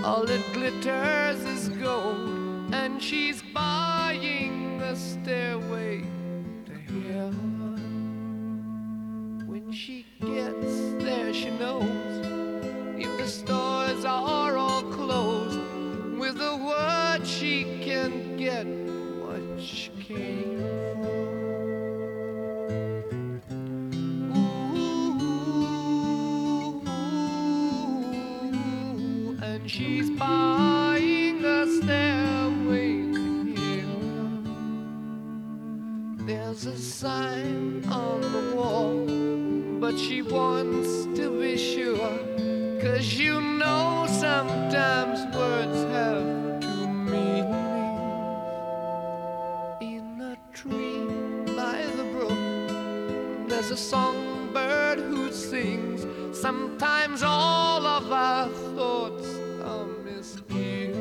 All that glitters is gold, and she's buying a stairway to heaven. When she gets there, she knows if the stores are all closed, with a word she can get what she came for. And she's buying a stairway to heaven. There's a sign on the wall, but she wants to be sure, 'cause you know sometimes words have two meanings. In a tree by the brook, there's a songbird who sings. Sometimes all of our thoughts are misgiven.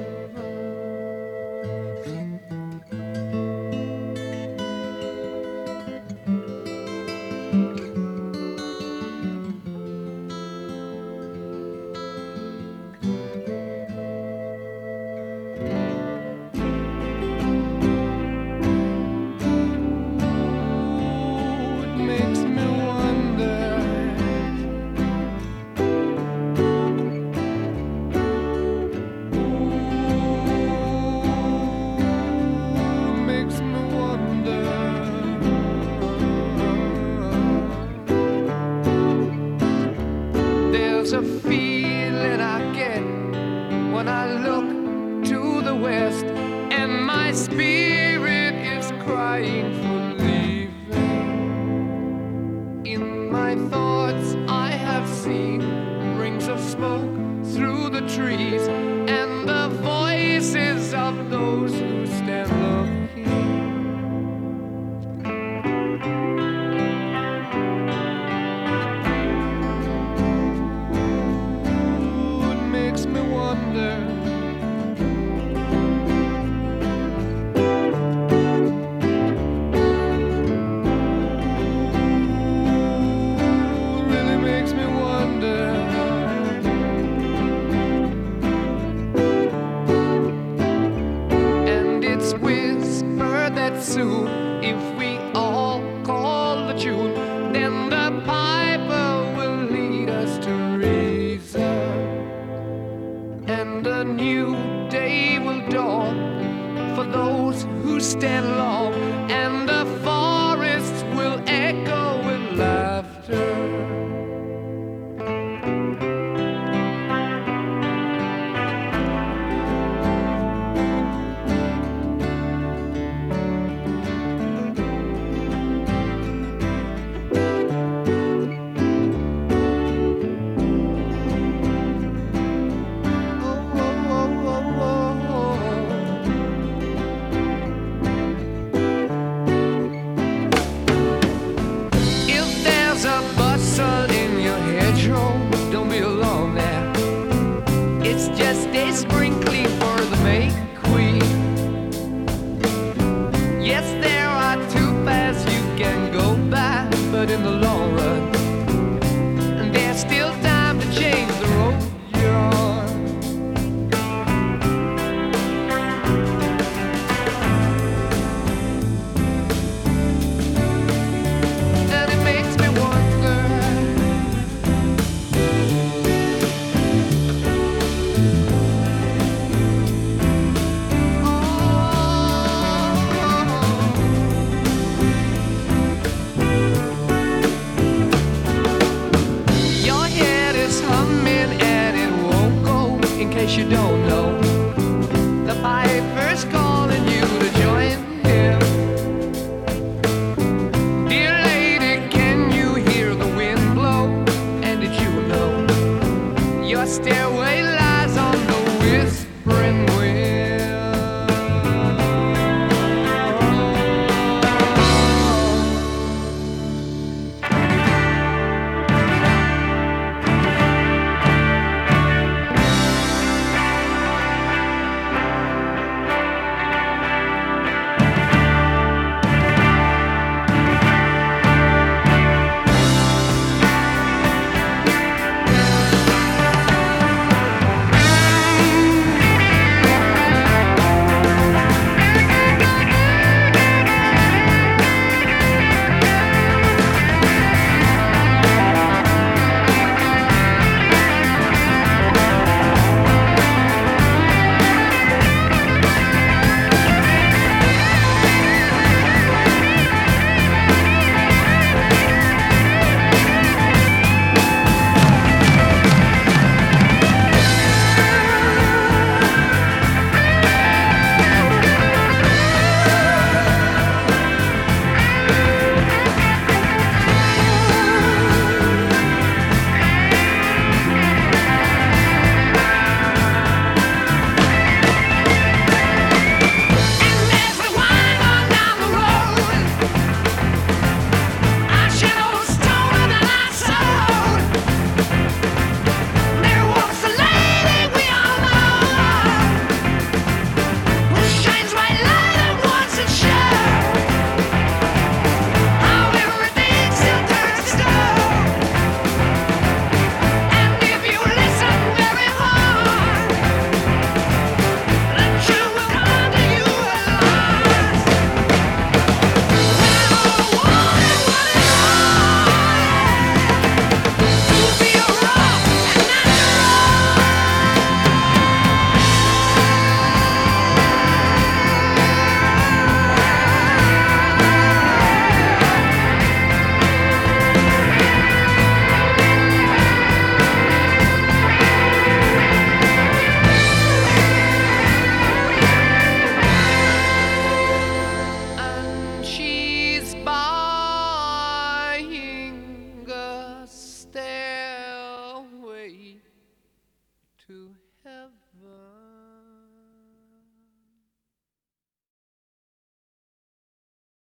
There's a feeling I get when I look to the west, and my spirit is crying for leaving. In my thoughts I have seen rings of smoke through the trees, and the voices of those who stand looking. Soon, if we all call the tune, then the piper will lead us to reason, and a new day will dawn for those who stand long